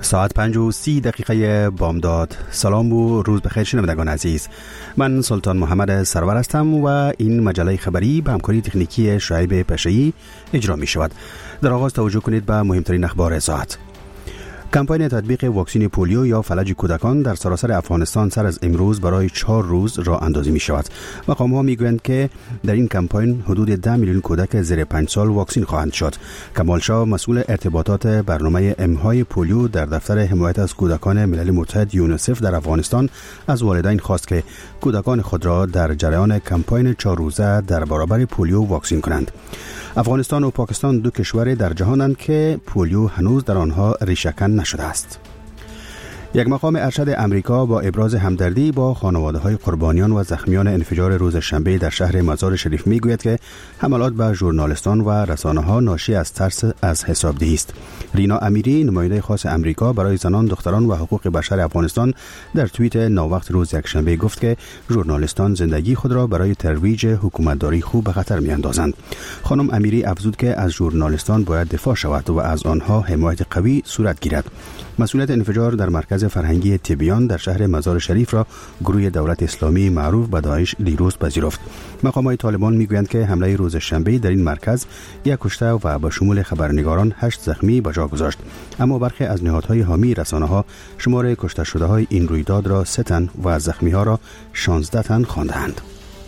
ساعت 5:30 بامداد. سلام و روز بخیر شنوندگان عزیز. من سلطان محمد سرور هستم و این مجله خبری به همکاری تکنیکی شعیب پشه‌ای اجرا می شود. در آغاز توجه کنید به مهمترین اخبار ساعت. کمپاین تطبیق واکسن پولیو یا فلج کودکان در سراسر افغانستان سر از امروز برای 4 روز راه اندازی می شود. مقام‌ها می گویند که در این کمپاین حدود 10 میلیون کودک زیر 5 سال واکسن خواهند شد. کمال شاه مسئول ارتباطات برنامه امهای پولیو در دفتر حمایت از کودکان ملل متحد یونیسف در افغانستان از والدین خواست که کودکان خود را در جریان کمپاین 4 روزه در برابر پولیو واکسن کنند. افغانستان و پاکستان دو کشور در جهانند که پولیو هنوز در آنها ریشه‌کن نشده است. یک مقام ارشد امریکا با ابراز همدردی با خانواده‌های قربانیان و زخمیان انفجار روز شنبه در شهر مزار شریف میگوید که حملات به ژورنالیستان و رسانه‌ها ناشی از ترس از حسابدهی است. رینا امیری، نماینده خاص امریکا برای زنان، دختران و حقوق بشر افغانستان، در توییت ناوقت روز یکشنبه گفت که ژورنالیستان زندگی خود را برای ترویج حکومتداری خوب به خطر می‌اندازند. خانم امیری افزود که از ژورنالیستان باید دفاع شود و از آنها حمایت قوی صورت گیرد. مسئولیت انفجار در مرکز فرهنگی تبیان در شهر مزار شریف را گروه دولت اسلامی معروف به داعش دیروز پذیرفت. مقامات طالبان میگویند که حمله روز شنبه در این مرکز یک کشته و به شمول خبرنگاران 8 زخمی به جا گذاشت، اما برخی از نهادهای حامی رسانه‌ها شمار کشته شده‌های این رویداد را 3 تن و زخمی‌ها را 16 تن خواندند.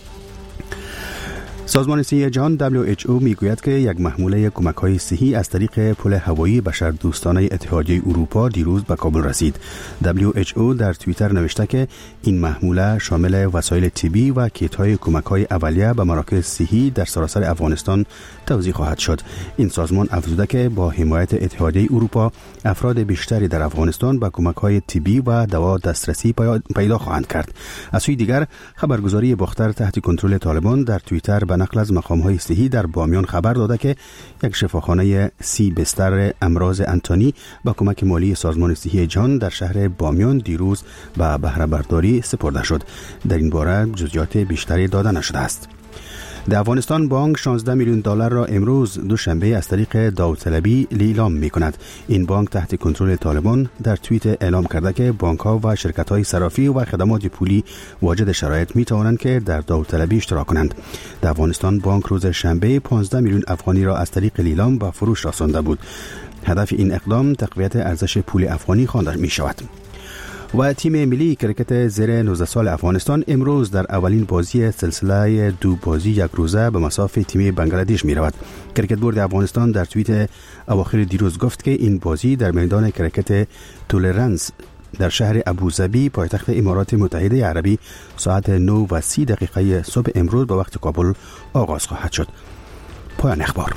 سازمان صحی جهان WHO میگوید که یک محموله کمک‌های صحی از طریق پل هوایی بشردوستانه اتحادیه اروپا دیروز به کابل رسید. WHO در توییتر نوشته که این محموله شامل وسایل طبی و کیت‌های کمک‌های اولیه به مراکز صحی در سراسر افغانستان توزیع خواهد شد. این سازمان افزوده که با حمایت اتحادیه اروپا افراد بیشتری در افغانستان به کمک‌های طبی و دوا دسترسی پیدا خواهند کرد. از سوی دیگر خبرگزاری باختر تحت کنترل طالبان در توییتر به نقل از مقام‌های صحی در بامیان خبر داده که یک شفاخانه 30 بستر امراض انتانی با کمک مالی سازمان صحی جهان در شهر بامیان دیروز به بهره برداری سپرده شد. در این باره جزئیات بیشتری داده نشده است. در افغانستان بانک 16 میلیون دلار را امروز دوشنبه از طریق داوطلبی لیلام می‌کند. این بانک تحت کنترل طالبان در توییت اعلام کرده که بانک‌ها و شرکت‌های صرافی و خدمات پولی واجد شرایط می‌توانند که در داوطلبی اشتراک کنند. در افغانستان بانک روز شنبه 15 میلیون افغانی را از طریق لیلام به فروش رسانده بود. هدف این اقدام تقویت ارزش پول افغانی خوانده می‌شود. و تیم ملی کرکت زیر 19 سال افغانستان امروز در اولین بازی سلسله 2 بازی یک روزه به مصاف تیم بنگلادش می رود. کرکت بورد افغانستان در توییت اواخر دیروز گفت که این بازی در میدان کرکت تولرنس در شهر ابوظبی پایتخت امارات متحده عربی ساعت 9:30 صبح امروز به وقت کابل آغاز خواهد شد. پایان اخبار.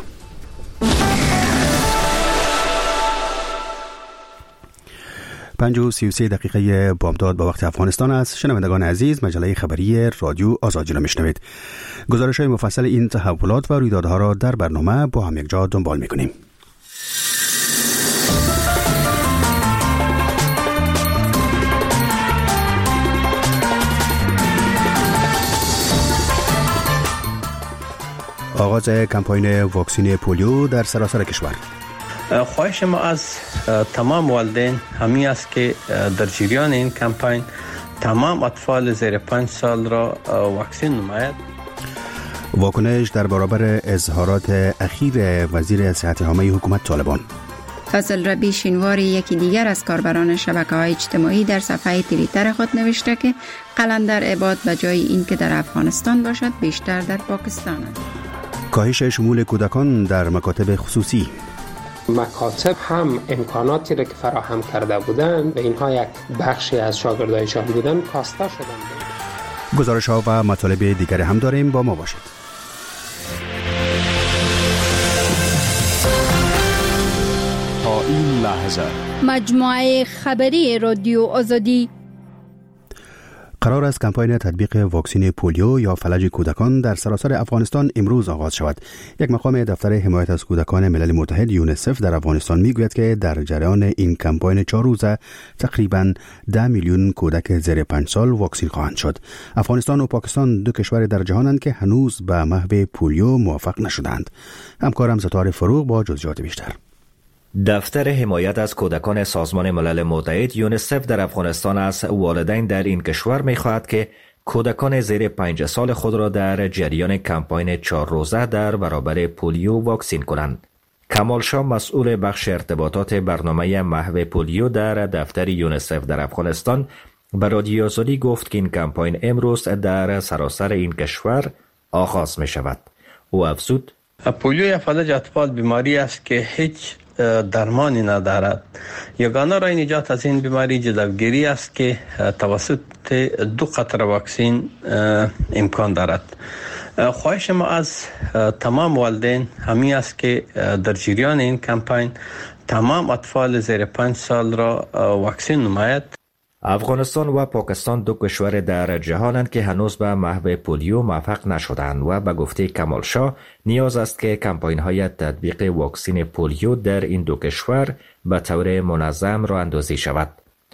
5:33 بامداد به وقت افغانستان است. شنوندگان عزیز، مجله خبری رادیو آزادی را میشنوید. گزارش‌های مفصل این تحولات و رویدادها را در برنامه با هم یک جا دنبال میکنیم. آغاز کمپاین واکسن پولیو در سراسر کشور. خواهش ما از تمام والدین همین است که در جریان این کمپاین تمام اطفال زیر 5 سال را واکسن نماید. واکنش در برابر اظهارات اخیر وزیر صحت عامه حکومت طالبان. فضل ربی شینواری، یکی دیگر از کاربران شبکه‌های اجتماعی، در صفحه توییتر خود نوشته که قلندر عباد به جای اینکه در افغانستان باشد بیشتر در پاکستان است. کاهش شمول کودکان در مکاتب خصوصی. مکاتب هم امکاناتی را که فراهم کرده بودند و اینها یک بخشی از شاگردایشان بودند کاسته شدند. گزارش ها و مطالب دیگر هم داریم، با ما باشید. تا این لحظه مجموعه خبری رادیو آزادی. قرار است کمپاین تطبیق واکسن پولیو یا فلج کودکان در سراسر افغانستان امروز آغاز شود. یک مقام دفتر حمایت از کودکان ملل متحد یونیسف در افغانستان میگوید که در جریان این کمپاین 4 روزه تقریباً 10 میلیون کودک زیر 5 سال واکسن خواهند شد. افغانستان و پاکستان دو کشور در جهانند که هنوز به محو پولیو موفق نشدند. همکارم ستاره فروغ با جزئیات بیشتر. دفتر حمایت از کودکان سازمان ملل متحد یونیسف در افغانستان از والدین در این کشور می‌خواهد که کودکان زیر 5 سال خود را در جریان کمپاین 4 روزه در برابر پولیو واکسین کنند. کمال شاه مسئول بخش ارتباطات برنامه محو پولیو در دفتر یونیسف در افغانستان به رادیو آزادی گفت که این کمپاین امروز در سراسر این کشور آغاز می شود. او افزود: پولیو یا فلج اطفال بیماری است که هیچ درمانی ندارد. یگانه راه نجات از این بیماری جلوگیری است که توسط 2 قطره واکسین امکان دارد. خواهش ما از تمام والدین همین است که در جریان این کمپاین تمام اطفال زیر 5 سال را واکسین نماید. افغانستان و پاکستان 2 کشور در جهانند که هنوز به محو پولیو موفق نشدند و به گفته کمال شاه نیاز است که کمپاین‌های تطبیق واکسین پولیو در این 2 کشور به طور منظم راه اندازی شود.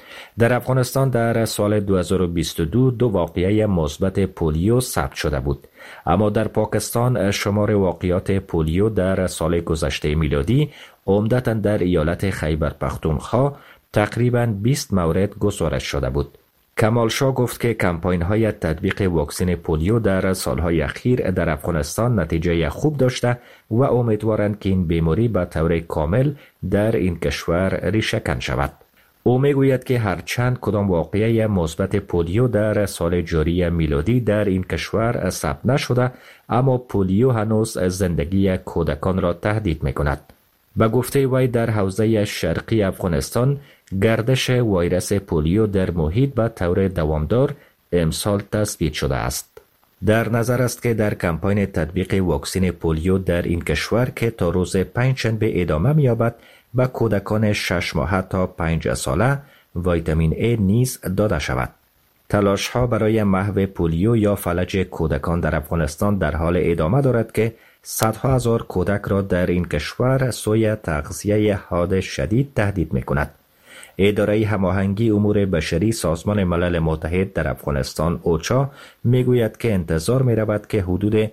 در افغانستان در سال 2022 2 واقعه مثبت پولیو ثبت شده بود، اما در پاکستان شمار واقعات پولیو در سال گذشته میلادی عمدتاً در ایالت خیبر پختونخوا تقریباً 20 مورد گزارش شده بود. کمال شاه گفت که کمپاین‌های تطبیق واکسن پولیو در سالهای اخیر در افغانستان نتیجه خوب داشته و امیدوارند که این بیماری به طور کامل در این کشور ریشه‌کن شود. او میگوید که هرچند کدام واقعه مثبت پولیو در سال جاری میلادی در این کشور ثبت نشده، اما پولیو هنوز زندگی کودکان را تهدید می‌کند. به گفته وی در حوزه شرقی افغانستان گردش ویروس پولیو در محیط به طور دوامدار امسال تثبیت شده است. در نظر است که در کمپاین تطبیق واکسن پولیو در این کشور که تا روز 5 شنبه ادامه می‌یابد به کودکان 6 ماهه تا 5 ساله ویتامین A نیز داده شود. تلاش‌ها برای محو پولیو یا فلج کودکان در افغانستان در حال ادامه دارد که صدها هزار کودک را در این کشور سوی تغذیه حاد شدید تهدید می‌کند. اداره هماهنگی امور بشری سازمان ملل متحد در افغانستان اوچا میگوید که انتظار می‌رود که حدود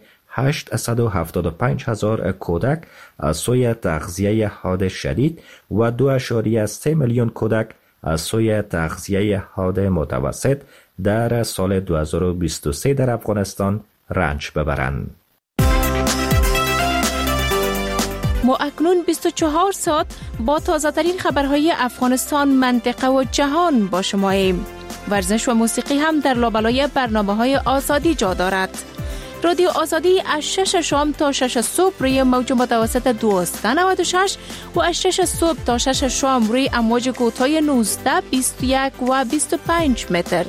875,000 کودک از سوی تغذیه حاد شدید و 2.3 میلیون کودک از سوی تغذیه حاد متوسط در سال 2023 در افغانستان رنج ببرند. ما اکنون 24 ساعت با تازه ترین خبرهای افغانستان، منطقه و جهان با شماییم. ورزش و موسیقی هم در لابلای برنامه‌های آزادی جا دارد. رادیو آزادی از 6 شام تا 6 صبح روی موج متوسط 1296 و از 6 صبح تا 6 شام روی امواج کوتاه 19، 21 و 25 متر.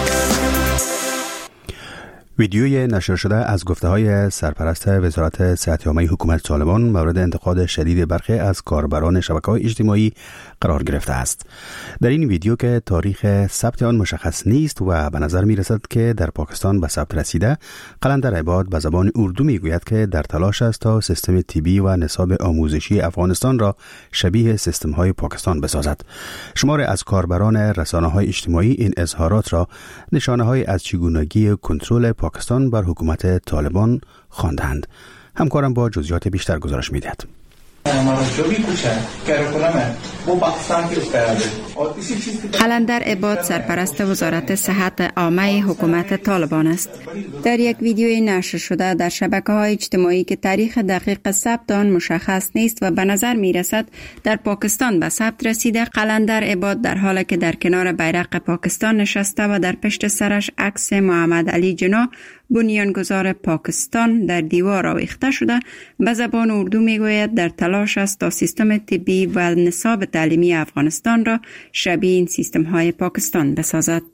ویدیوی نشر شده از گفته‌های سرپرست وزارت صحت عامه حکومت طالبان مورد انتقاد شدید برخی از کاربران شبکه‌های اجتماعی قرار گرفته است. در این ویدیو که تاریخ ثبت آن مشخص نیست و به نظر می‌رسد که در پاکستان به ثبت رسیده، قلندر عباد به زبان اردو میگوید که در تلاش است تا سیستم طبی و نصاب آموزشی افغانستان را شبیه سیستم‌های پاکستان بسازد. شماری از کاربران رسانه‌های اجتماعی این اظهارات را نشانه‌های از چگونگی کنترل پاکستان بر حکومت طالبان خواندند. همکارم با جزئیات بیشتر گزارش می‌دهد. قلندر عباد سرپرست وزارت صحت عامه حکومت طالبان است. در یک ویدیوی نشر شده در شبکه‌های اجتماعی که تاریخ دقیق ثبت آن مشخص نیست و به نظر می‌رسد در پاکستان به ثبت رسیده، قلندر عباد در حالی که در کنار بیرق پاکستان نشسته و در پشت سرش عکس محمد علی جناح بنیانگذار پاکستان در دیوار آویخته شده، به زبان اردو میگوید در تلاش است تا سیستم طبی و نصاب تعلیمی افغانستان را شبیه این سیستم های پاکستان بسازد.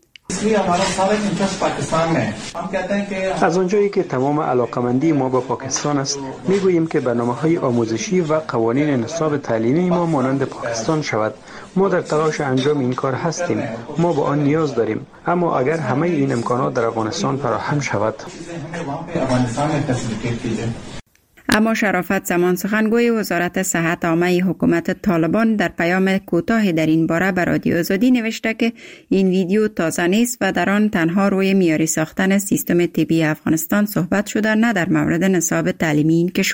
از آنجایی که تمام علاقمندی ما با پاکستان است، میگوییم که برنامه‌های آموزشی و قوانین نصاب تعلیمی ما مانند پاکستان شود. ما در تلاش انجام این کار هستیم. ما به آن نیاز داریم. اما اگر همه این امکانات در افغانستان فراهم شود. اما شرافت زمان سخنگوی وزارت صحت عامه حکومت طالبان در پیام کوتاه در این باره به رادیو آزادی نوشته که این ویدیو تازه نیست و در آن تنها روی معیاری ساختن سیستم طبی افغانستان صحبت شده، نه در مورد نصاب تعلیمی این کشور.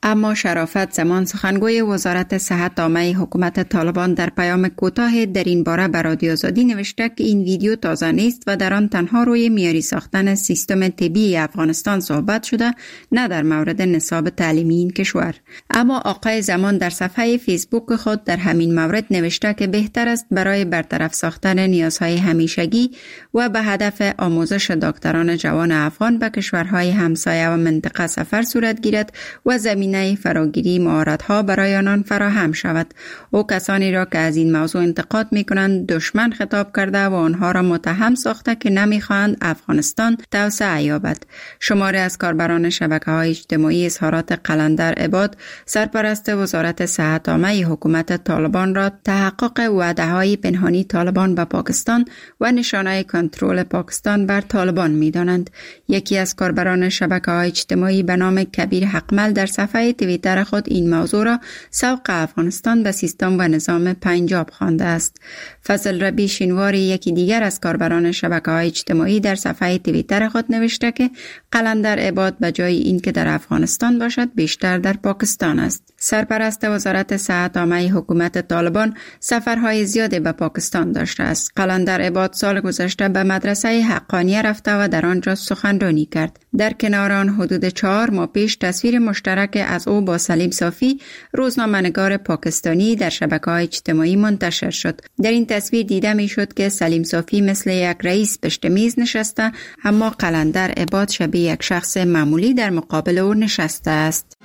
اما شرافت زمان سخنگوی وزارت صحت عامه حکومت طالبان در پیام کوتاه در این باره به رادیو آزادی نوشته که این ویدیو تازه نیست و در آن تنها روی معیاری ساختن سیستم طبی افغانستان صحبت شده، نه در مورد نصاب تعلیمی این کشور. اما آقای زمان در صفحه فیسبوک خود در همین مورد نوشته که بهتر است برای برطرف ساختن نیازهای همیشگی و به هدف آموزش دکتران جوان افغان به کشورهای همسایه و منطقه سفر صورت گیرد و زمینه فراگیری مهارت‌ها برای آنان فراهم شود. او کسانی را که از این موضوع انتقاد می‌کنند دشمن خطاب کرده و آنها را متهم ساخته که نمی‌خواهند افغانستان توسعه یابد. شماری از کاربران شبکه‌های اجتماعی اظهارات قلندر عباد، سرپرست وزارت صحت عامه حکومت طالبان را تحقق وعده‌های پنهانی طالبان به پاکستان و نشانه کنترل پاکستان بر طالبان می‌دانند. یکی از کاربران شبکه‌های اجتماعی به نام کبیر حقمل در صفحه توییتر خود این موضوع را سوق افغانستان به سیستم و نظام پنجاب خوانده است. فضل ربی شینواری، یکی دیگر از کاربران شبکه‌های اجتماعی، در صفحه توییتر خود نوشته که قلندر عباد به جای اینکه در افغانستان باشد بیشتر در پاکستان است. سرپرست وزارت صحت عامه حکومت طالبان سفرهای زیادی به پاکستان داشته است. قلندر عباد سال گذشته به مدرسه حقانیه رفته و در آنجا سخنرانی کرد. در کنار آن حدود 4 ماه پیش تصویر مشترک از او با سلیم صافی، روزنامه‌نگار پاکستانی، در شبکه‌های اجتماعی منتشر شد. در این تصویر دیده می‌شد که سلیم صافی مثل یک رئیس پشت میز نشسته، اما قلندر عباد شبیه یک شخص معمولی در مقابل او نشسته است.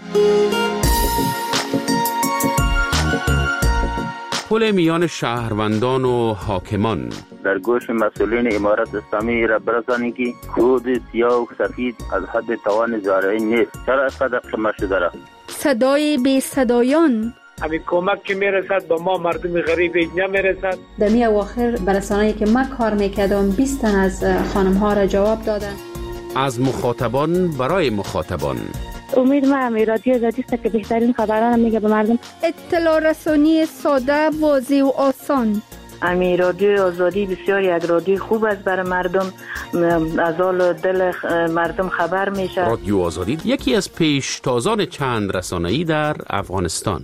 پل میان شهروندان و حاکمان در گوش مسئولین امارت اسلامی را برسانید که کود سیاه و سفید از حد توان زارعی نیست. چرا اینقدر قمه شده را؟ صدای بی صدایان، همین کمک که میرسد به ما مردم غریب نمیرسد. در می اواخر برسانه‌ای که من کار میکردم 20 تن از خانم ها را جواب دادن. از مخاطبان برای مخاطبان. امید ما رادیو آزادی است که بهترین خبران میگه به مردم. اطلاع رسانی ساده، واضح و آسان. رادیو آزادی بسیار یک رادیو خوب است برای مردم، از حال دل مردم خبر میشه. رادیو آزادی یکی از پیشتازان چند رسانه‌ای در افغانستان.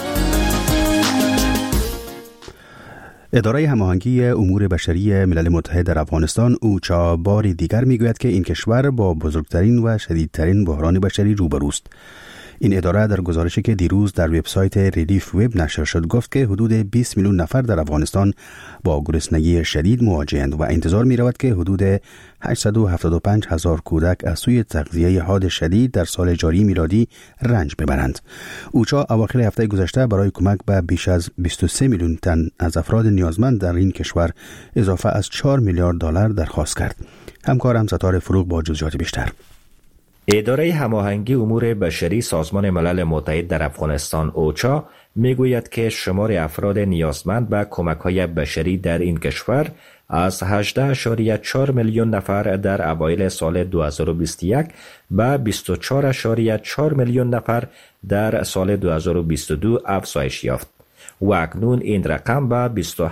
اداره هماهنگی امور بشری ملل متحد در افغانستان اوچا بار دیگر میگوید که این کشور با بزرگترین و شدیدترین بحران بشری روبروست. این اداره در گزارشی که دیروز در وبسایت ریلیف وب نشر شد گفت که حدود 20 میلیون نفر در افغانستان با گرسنگی شدید مواجه‌اند و انتظار می‌رود که حدود 875 هزار کودک از سوی تغذیه حاد شدید در سال جاری میلادی رنج ببرند. اوچا اواخر هفته گذشته برای کمک به بیش از 23 میلیون تن از افراد نیازمند در این کشور اضافه از 4 میلیارد دلار درخواست کرد. همکارم ستاره فروغ با جزئیات بیشتر. اداره هماهنگی امور بشری سازمان ملل متحد در افغانستان اوچا میگوید که شمار افراد نیازمند به کمک‌های بشری در این کشور از 18.4 میلیون نفر در اوایل سال 2021 به 24.4 میلیون نفر در سال 2022 افزایش یافت و اکنون این رقم به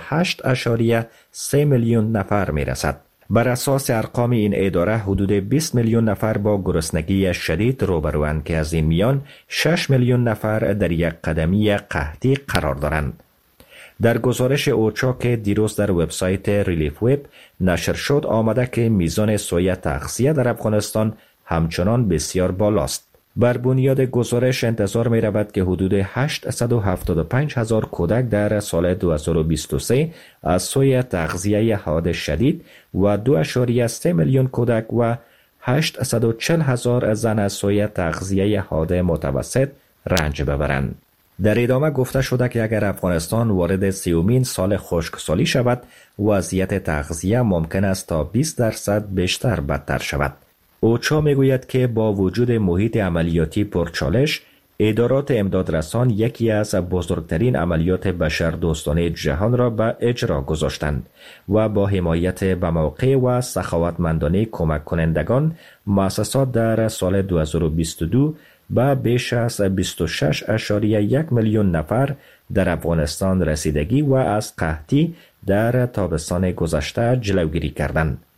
28.3 میلیون نفر میرسد. بر اساس ارقام این اداره حدود 20 میلیون نفر با گرسنگی شدید روبروند که از این میان 6 میلیون نفر در یک قدمی قحطی قرار دارند. در گزارش اوچا که دیروز در وبسایت ریلیف وب نشر شد آمده که میزان سویه تغذیه در افغانستان همچنان بسیار بالاست. بر بنیاد گزارش انتظار می رود که حدود 875 هزار کودک در سال 2023 از سوی تغذیه حاد شدید و 2.3 میلیون کودک و 840 هزار زن از سوی تغذیه حاد متوسط رنج ببرند. در ادامه گفته شده که اگر افغانستان وارد 30مین سال خشکسالی شود، وضعیت تغذیه ممکن است تا 20% بیشتر بدتر شود. اوچا میگوید که با وجود محیط عملیاتی پرچالش، ادارات امدادرسان یکی از بزرگترین عملیات بشردوستانه جهان را به اجرا گذاشتند و با حمایت به موقع و سخاوتمندانه کمک کنندگان، مؤسسات در سال 2022 به بیش از 26.1 میلیون نفر در افغانستان رسیدگی و از قحطی در تابستان گذشته جلوگیری کردند.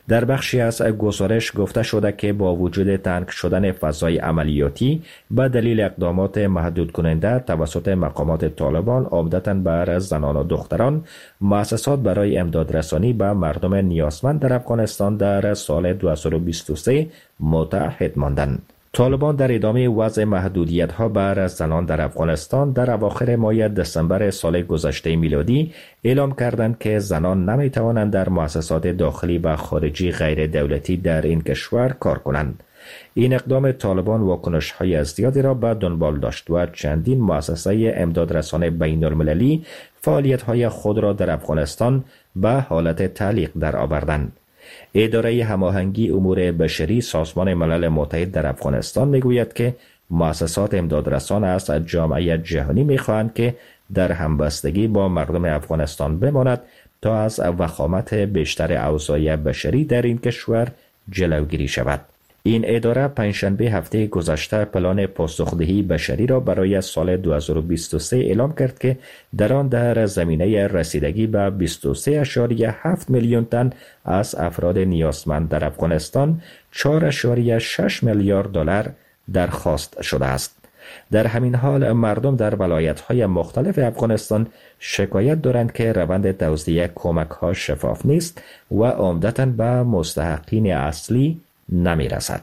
در بخشی از گزارش گفته شده که با وجود تنگ شدن فضای عملیاتی به دلیل اقدامات محدود کننده توسط مقامات طالبان عمدتاً بر زنان و دختران، مؤسسات برای امدادرسانی به مردم نیازمند در افغانستان در سال 2023 متعهد ماندند. طالبان در ادامه وضع محدودیت‌ها بر زنان در افغانستان در اواخر ماه دسامبر سال گذشته میلادی اعلام کردند که زنان نمی‌توانند در مؤسسات داخلی و خارجی غیر دولتی در این کشور کار کنند. این اقدام طالبان واکنش‌های زیادی را به دنبال داشت و چندین مؤسسه امدادرسان بین‌المللی فعالیت‌های خود را در افغانستان به حالت تعلیق درآوردند. اداره هماهنگی امور بشری سازمان ملل متحد در افغانستان میگوید که مؤسسات امدادرسان از جامعه جهانی میخواهند که در همبستگی با مردم افغانستان بماند تا از وخامت بیشتر اوضاع بشری در این کشور جلوگیری شود. این اداره پنجشنبه هفته گذشته پلان پاسخدهی بشری را برای سال 2023 اعلام کرد که در آن در زمینه رسیدگی به 23.7 میلیون تن از افراد نیازمند در افغانستان 4.6 میلیارد دلار درخواست شده است. در همین حال مردم در ولایت‌های مختلف افغانستان شکایت دارند که روند توزیع کمک‌ها شفاف نیست و عمدتاً به مستحقین اصلی نمی رسد.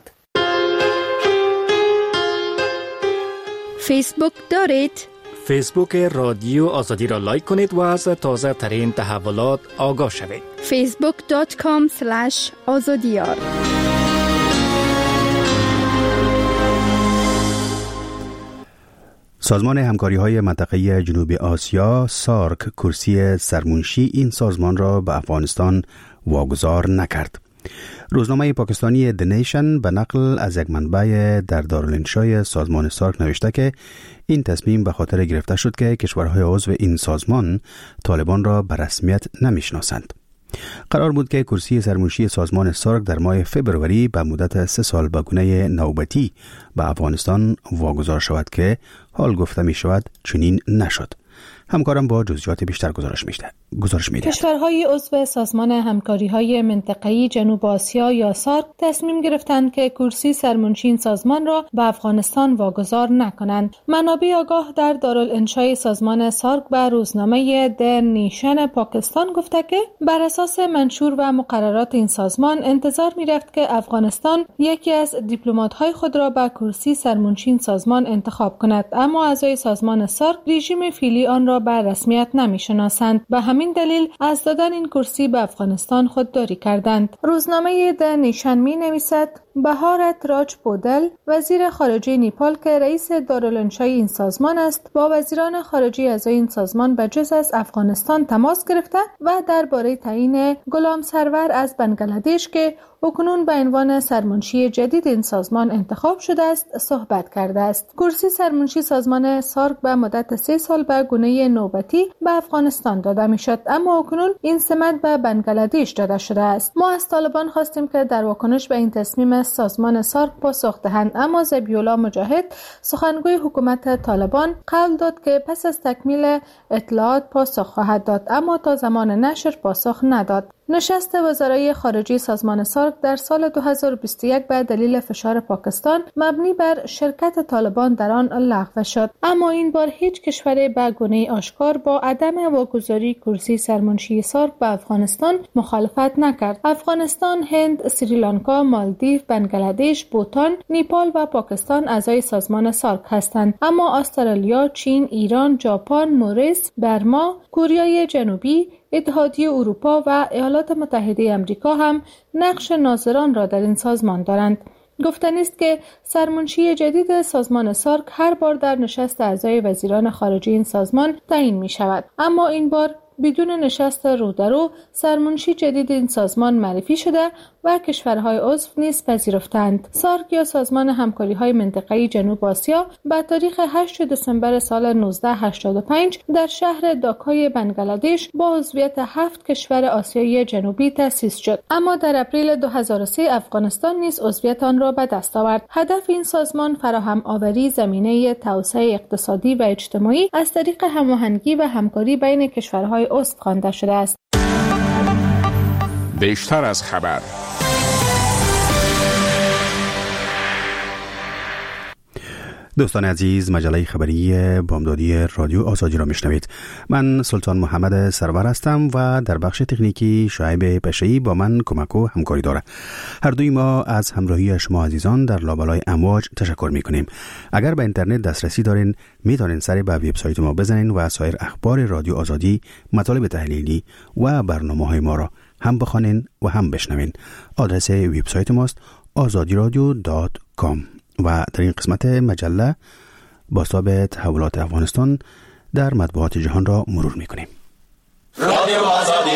فیسبوک دارید؟ فیسبوک رادیو آزادی را لایک کنید و از تازه ترین تحولات آگاه شوید. facebook.com/azadiyar. سازمان همکاری‌های منطقه‌ای جنوب آسیا سارک کرسی سرمنشی این سازمان را به افغانستان واگذار نکرد. روزنامه پاکستانی The Nation به نقل از یک منبع در دارالانشای سازمان سارک نوشته که این تصمیم به خاطر گرفته شد که کشورهای عضو این سازمان طالبان را به رسمیت نمیشناسند. قرار بود که کرسی سرمنشی سازمان سارک در ماه فبروری به مدت 3 سال به گونه نوبتی به افغانستان واگذار شود که حال گفته می شود چنین نشد. همکارم با جزئیات بیشتر گزارش می‌دهد. کشورهای عضو سازمان همکاری‌های منطقه‌ای جنوب آسیا یا سارک تصمیم گرفتند که کرسی سرمنشی این سازمان را به افغانستان واگذار نکنند. منابع آگاه در دارالانشای سازمان سارک به روزنامه د نیشن پاکستان گفته که بر اساس منشور و مقررات این سازمان انتظار می‌رفت که افغانستان یکی از دیپلمات‌های خود را به کرسی سرمنشی این سازمان انتخاب کند، اما اعضای سازمان سارک رژیم فعلی آن را به رسمیت نمی‌شناسند. به همین دلیل از دادن این کرسی به افغانستان خودداری کردند. روزنامه د نیشن می‌نویسد بهارت راج پودل وزیر خارجه نیپال که رئیس دارالانشای این سازمان است با وزیران خارجه اعضای این سازمان به جز از افغانستان تماس گرفته و درباره تعیین غلام سرور از بنگلادش که اکنون به عنوان سرمنشی جدید این سازمان انتخاب شده است صحبت کرده است. کرسی سرمنشی سازمان سارک به مدت 3 سال به گونه نوبتی به افغانستان داده میشد، اما اکنون این سمت به بنگلادش داده شده است. ما از طالبان خواستیم که در واکنش به این تصمیم سازمان سارک پاسخ دهند، اما ذبیح‌الله مجاهد سخنگوی حکومت طالبان قول داد که پس از تکمیل اطلاعات پاسخ خواهد داد، اما تا زمان نشر پاسخ نداد. نشست وزرای خارجه سازمان سارک در سال 2021 به دلیل فشار پاکستان مبنی بر شرکت طالبان در آن لغو شد، اما این بار هیچ کشور به گونه آشکار با عدم واگذاری کرسی سرمنشی سارک به افغانستان مخالفت نکرد. افغانستان، هند، سریلانکا، مالدیو، بنگلادش، بوتان، نیپال و پاکستان اعضای سازمان سارک هستند، اما استرالیا، چین، ایران، ژاپن، موریس، برما، کره جنوبی، اتحادیه اروپا و ایالات متحده آمریکا هم نقش ناظران را در این سازمان دارند. گفتنی است که سرمنشی جدید سازمان سارک هر بار در نشست اعضای وزیران خارجه این سازمان تعیین می شود، اما این بار بدون نشست رو در رو سرمنشی جدید این سازمان معرفی شده و کشورهای عضو نیز پذیرفتند. سارک یا سازمان همکاری‌های منطقه‌ای جنوب آسیا با تاریخ 8 دسامبر سال 1985 در شهر داکای بنگلادش با عضویت 7 کشور آسیای جنوبی تأسیس شد، اما در اپریل 2003 افغانستان نیز عضویت آن را به دست آورد. هدف این سازمان فراهم آوری زمینه توسعه اقتصادی و اجتماعی از طریق هماهنگی و همکاری بین کشورهای عضو خوانده شده است. بیشتر از خبر دوستان عزیز، مجله خبری بامدادی رادیو آزادی را میشنوید. من سلطان محمد سرور هستم و در بخش تکنیکی شعیب پشه‌ای با من کمک و همکاری داره. هر دوی ما از همراهی شما عزیزان در لابلای امواج تشکر میکنیم. اگر به اینترنت دسترسی دارین میتونین سری به وبسایت ما بزنین و سایر اخبار رادیو آزادی، مطالب تحلیلی و برنامه‌های ما را هم بخوانین و هم بشنوین. آدرس وبسایت ماست azadiradio.com و در این قسمت مجله بازتاب تحولات افغانستان در مطبوعات جهان را مرور می‌کنیم. رادیو آزادی.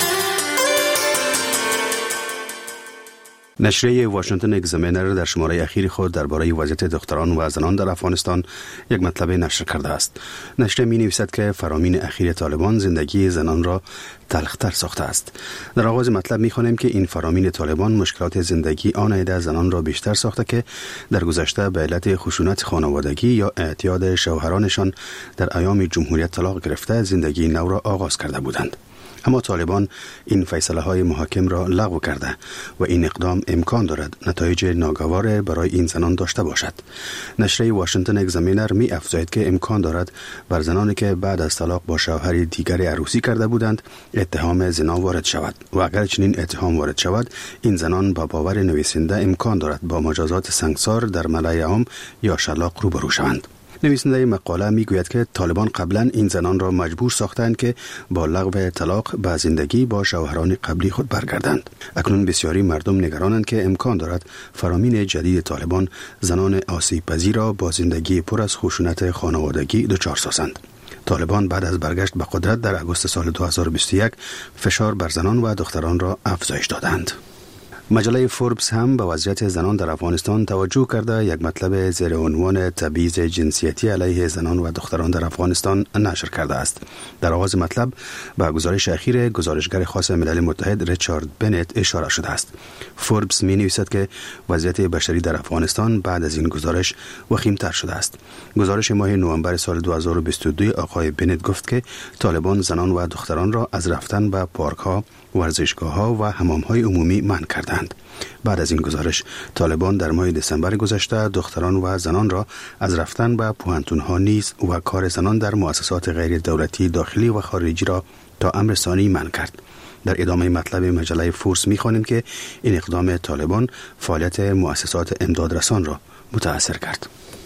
نشریه واشنگتن اگزامینر در شماره اخیر خود درباره وضعیت دختران و زنان در افغانستان یک مطلب نشر کرده است. نشریه می‌نویسد که فرامین اخیر طالبان زندگی زنان را تلختر ساخته است. در آغاز مطلب می‌خوانیم که این فرامین طالبان مشکلات زندگی آن عده زنان را بیشتر ساخته که در گذشته به علت خشونت خانوادگی یا اعتیاد شوهرانشان در ایام جمهوریت طلاق گرفته زندگی نو را آغاز کرده بودند. اما طالبان این فیصله های محاکم را لغو کرده و این اقدام امکان دارد نتایج ناگوار برای این زنان داشته باشد. نشریه واشنگتن اگزامینر می افزاید که امکان دارد بر زنانی که بعد از طلاق با شوهر دیگری عروسی کرده بودند اتهام زنا وارد شود و اگر چنین اتهام وارد شود این زنان با باور نویسنده امکان دارد با مجازات سنگسار در ملأ عام یا شلاق روبرو شوند. نویسنده مقاله میگوید که طالبان قبلا این زنان را مجبور ساختند که با لغو طلاق به زندگی با شوهران قبلی خود برگردند. اکنون بسیاری مردم نگرانند که امکان دارد فرامین جدید طالبان زنان آسیب پذیر را با زندگی پر از خشونت خانوادگی دچار سازند. طالبان بعد از برگشت به قدرت در اگوست سال 2021 فشار بر زنان و دختران را افزایش دادند. مجله فوربس هم به وضعیت زنان در افغانستان توجه کرده یک مطلب زیر عنوان تبعیض جنسیتی علیه زنان و دختران در افغانستان نشر کرده است. در آغاز مطلب به گزارش اخیر گزارشگر خاص ملل متحد ریچارد بنت اشاره شده است. فوربس می نویسد که وضعیت بشری در افغانستان بعد از این گزارش وخیم‌تر شده است. گزارش ماه نوامبر سال 2022 آقای بنت گفت که طالبان زنان و دختران را از رفتن به پارک‌ها، ورزشگاه‌ها و حمام‌های عمومی منع کردند. بعد از این گزارش طالبان در ماه دسامبر گذشته دختران و زنان را از رفتن به پوهنتون‌ها نیز و کار زنان در مؤسسات غیر دولتی داخلی و خارجی را تا امر ثانی منع کرد. در ادامه مطلب مجله فورس می‌خوانیم که این اقدام طالبان فعالیت مؤسسات امدادرسان را متاثر کرد.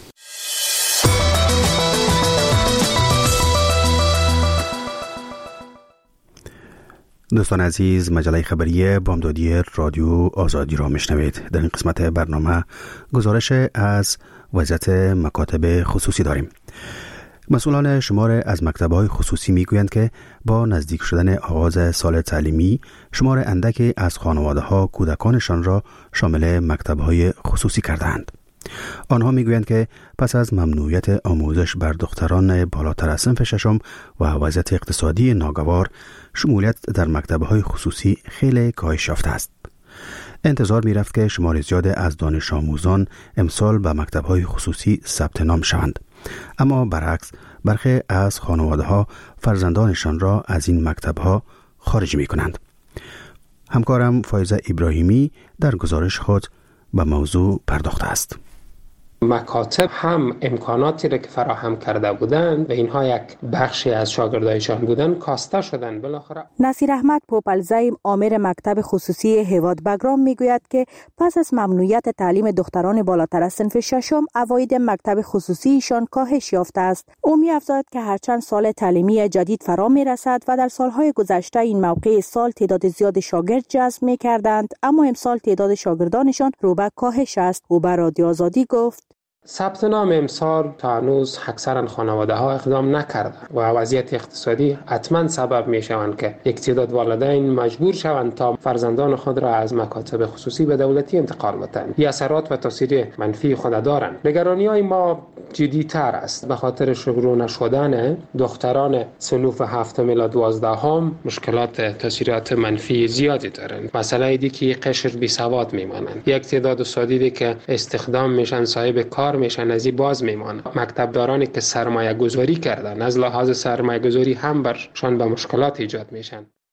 دوستان عزیز، مجله خبری بامدادی رادیو آزادی را میشنوید. در این قسمت برنامه گزارش از وضعیت مکاتب خصوصی داریم. مسئولان شمار از مکتب‌های خصوصی میگویند که با نزدیک شدن آغاز سال تعلیمی شمار اندکی از خانواده‌ها کودکانشان را شامل مکتب‌های خصوصی کردند. آنها میگویند که پس از ممنوعیت آموزش بر دختران بالاتر از صنف ششم و وضعیت اقتصادی ناگوار شمولیت در مکتب‌های خصوصی خیلی کاهش یافته است. انتظار می‌رفت که شمار زیاد از دانش آموزان امسال به مکتب‌های خصوصی ثبت نام شوند، اما برعکس برخی از خانواده‌ها فرزندانشان را از این مکتب‌ها خارج می‌کنند. همکارم فایزه ابراهیمی در گزارش خود به موضوع پرداخته است. مکاتب هم امکاناتی را که فراهم کرده بودند و اینها یک بخشی از شاگردایشان بودند کاسته شدند. بالاخره نصیر احمد پوپلزی آمر مکتب خصوصی هیواد بگرام میگوید که پس از ممنوعیت تعلیم دختران بالاتر از صنف ششم عواید مکتب خصوصیشان کاهش یافته است. او می‌افزاید که هرچند سال تعلیمی جدید فرا می‌رسد و در سالهای گذشته این موقع سال تعداد زیاد شاگرد جذب می‌کردند، اما امسال تعداد شاگردانشان رو به کاهش است. او به رادیو آزادی گفت: ثبت نام امسال تا هنوز اکثرا خانواده ها اقدام نکردند و وضعیت اقتصادی حتما سبب می شوند که یک تعداد والدین مجبور شوند تا فرزندان خود را از مکاتب خصوصی به دولتی انتقال بدهند. این اثرات و تاثیر منفی خود دارند. نگرانی های ما جدی تر است به خاطر شروع نشدن دختران صنوف 7 الی 12 مشکلات تاثیرات منفی زیادی دارند. مسئله دیگه که قشر بی سواد میمانند. یک تعداد سادی که استخدام میشن صاحب کار میشن از این باز میمانند. مکتبدارانی که سرمایه گذاری کردن از لحاظ سرمایه گذاری هم برشان به مشکلات ایجاد میشن.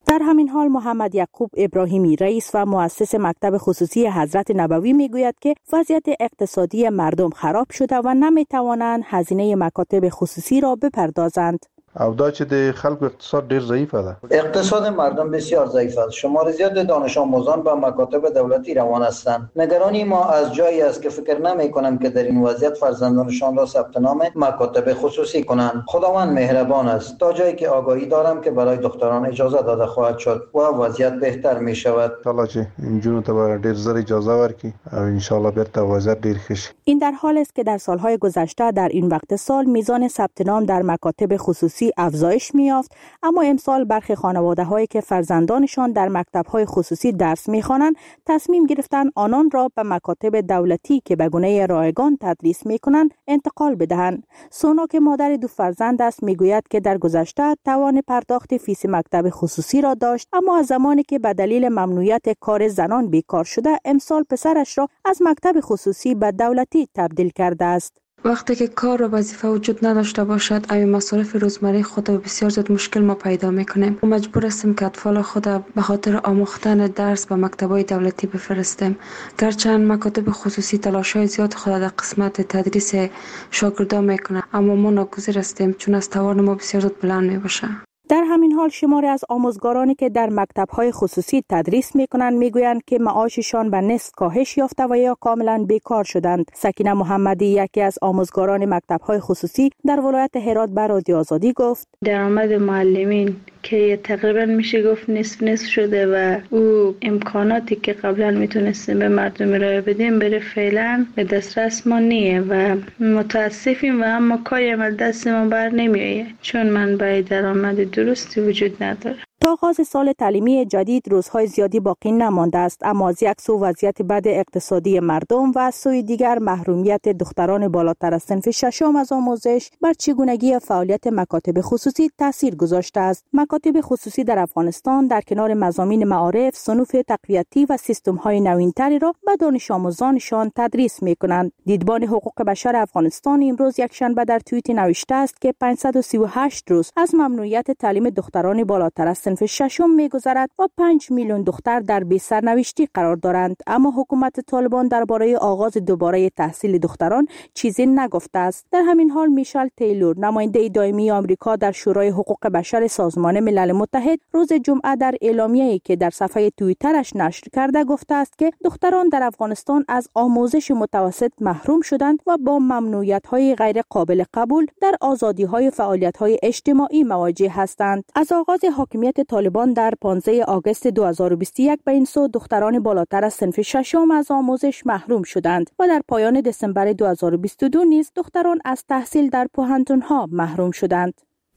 در همین حال محمد یعقوب ابراهیمی رئیس و مؤسس مکتب خصوصی حضرت نبوی میگوید که وضعیت اقتصادی مردم خراب شده و نمیتوانند هزینه مکاتب خصوصی را بپردازند. او دا چې د خلکو اقتصاد ډیر ضعیف ده. اقتصاد مردم بسیار ضعیف است. شمار زیاد دانش آموزان به مکاتب دولتی روان هستند. نگرانی ما از جایی است که فکر نمی کنم که در این وضعیت فرزندانشان را ثبت نام مکاتب خصوصی کنند. خداوند مهربان است. تا جایی که آگاهی دارم که برای دختران اجازه داده خواهد شد و وضعیت بهتر می شود. ان شاء الله چې جنونو ته ډیر زر اجازه ورکړي او ان شاء الله بیرته وضعیت ډیر ښه شي. این در حالی است که در سالهای گذشته در این وقت سال میزان ثبت نام در مکاتب خصوصی افزایش می‌یافت، اما امسال برخی خانواده‌هایی که فرزندانشان در مکتب‌های خصوصی درس می‌خوانند تصمیم گرفتند آنان را به مکاتب دولتی که به گونه رایگان تدریس می‌کنند انتقال بدهند. سونا که مادر دو فرزند است میگوید که در گذشته توان پرداخت فیس مکتب خصوصی را داشت، اما از زمانی که به دلیل ممنوعیت کار زنان بیکار شده امسال پسرش را از مکتب خصوصی به دولتی تبدیل کرده است. وقتی که کار و وظیفه وجود نداشته باشد، اوی مصارف روزمره خود و بسیار زیاد مشکل ما پیدا میکنیم و مجبور هستیم که اطفال خود به خاطر آموختن درس به مکتب‌های دولتی بفرستیم. گرچند مکاتب خصوصی تلاش‌های زیاد خود در قسمت تدریس شاگردان میکنه، اما ما ناگزیر هستیم چون از توان ما بسیار زیاد بلند میباشه. در همین حال شماری از آموزگارانی که در مکتب‌های خصوصی تدریس می‌کنند می‌گویند که معاششان به نصف کاهش یافته و یا کاملا بیکار شدند. سکینه محمدی یکی از آموزگاران مکتب‌های خصوصی در ولایت هرات به رادیو آزادی گفت: درآمد معلمین که تقریبا میشه گفت نصف شده و او امکاناتی که قبلا میتونستیم به مردم ارائه بدیم بره فعلا به دسترس ما نیه و متاسفیم و اما کاری عمل دست ما بر نمیایه چون منبع درآمد درستی وجود نداره. تا آغاز سال تعلیمی جدید روزهای زیادی باقی نمانده است، اما از یک سو وضعیت بد اقتصادی مردم و از سوی دیگر محرومیت دختران بالاتر از صنف ششم از آموزش بر چگونگی فعالیت مکاتب خصوصی تاثیر گذاشته است. مکاتب خصوصی در افغانستان در کنار مضامین معارف، صنوف تقویتی و سیستم‌های نوین‌تری را به دانش آموزانشان تدریس می‌کنند. دیدبان حقوق بشر افغانستان امروز یکشنبه در توییت نوشته است که 538 روز از ممنوعیت تعلیم دختران بالاتر از صنف ششم می‌گذرد و 5 میلیون دختر در بی سرنوشتی قرار دارند، اما حکومت طالبان درباره آغاز دوباره تحصیل دختران چیزی نگفته است. در همین حال میشل تیلور، نماینده دائمی آمریکا در شورای حقوق بشر سازمان ملل متحد، روز جمعه در اعلامیه‌ای که در صفحه توییترش نشر کرده گفته است که دختران در افغانستان از آموزش متوسط محروم شدند و با ممنوعیت‌های غیر قابل قبول در آزادی‌های فعالیت‌های اجتماعی مواجه هستند. از آغاز حاکمیت طالبان در 15 آگوست 2021 به این سو دختران بالاتر از صنف ششم از آموزش محروم شدند و در پایان دسامبر 2022 نیز دختران از تحصیل در پوهنتون‌ها محروم شدند.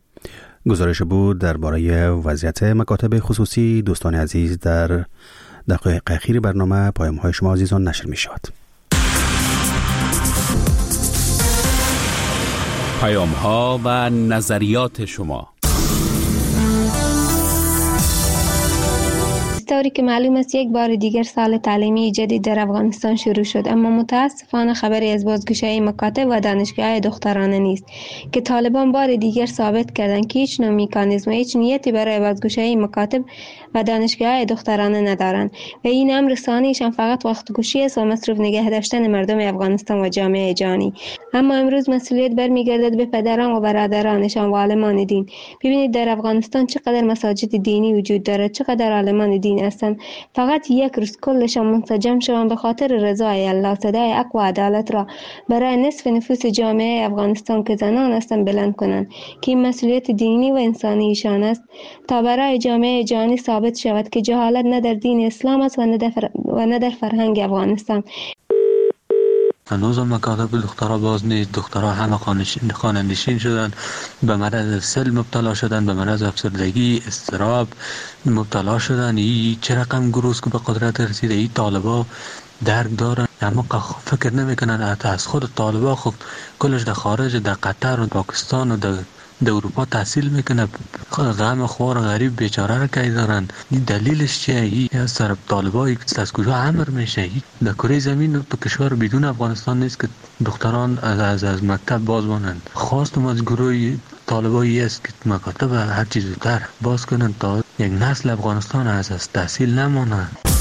گزارش بود درباره وضعیت مکاتب خصوصی. دوستان عزیز، در دقایق اخیر برنامه پیام‌های شما عزیزان نشر می‌شود. پیام‌ها و نظریات شما. طوری که معلوم است یک بار دیگر سال تعلیمی جدید در افغانستان شروع شد، اما متاسفانه خبری از بازگشایی مکاتب و دانشگاه‌های دخترانه نیست که طالبان بار دیگر ثابت کردند که هیچ نوع مکانیزم و هیچ نیتی برای بازگشایی مکاتب و دانشگاه‌های دخترانه ندارند و این امر ثانیشان فقط وقت کشی است و مصروف نگه داشتن مردم افغانستان و جامعه جهانی. اما امروز مسئولیت برمیگردد به پدران و برادرانشان و عالمان دین. ببینید در افغانستان چقدر مساجد دینی وجود دارد، چقدر عالمان دین هستند. فقط یک روز کلشان منسجم شوند به خاطر رضای الله، صدای حق و عدالت را برای نصف نفوس جامعه افغانستان که زنان هستند بلند کنند که این مسئولیت دینی و انسانی ایشان است تا برای جامعه جهانی ثابت شود که جهالت نه در دین اسلام است و نه در فرهنگ افغانستان. هنوز مکاتب دخترها باز نیست. دخترها همه خانه نشین شدن، به مرض سل مبتلا شدن، به مرض افسردگی، اضطراب مبتلا شدن. این چه رقم گروز که به قدرت رسیده، این طالبا درک دارن، اما فکر نمیکنن از خود طالبا خود کلش در خارج، در قطر و پاکستان و در اروپا تحصیل میکنه. غم خوار غریب بیچاره را که دارن. این دلیلش چیه؟ این از طرف طالبایی از کجا امر میشه؟ در کره زمین تو کشور بدون افغانستان نیست که دختران از مکتب باز بانند. خواستم از گروه طالبایی است که مکاتب هر چیز زودتر باز کنند تا یک نسل افغانستان از تحصیل نمانه.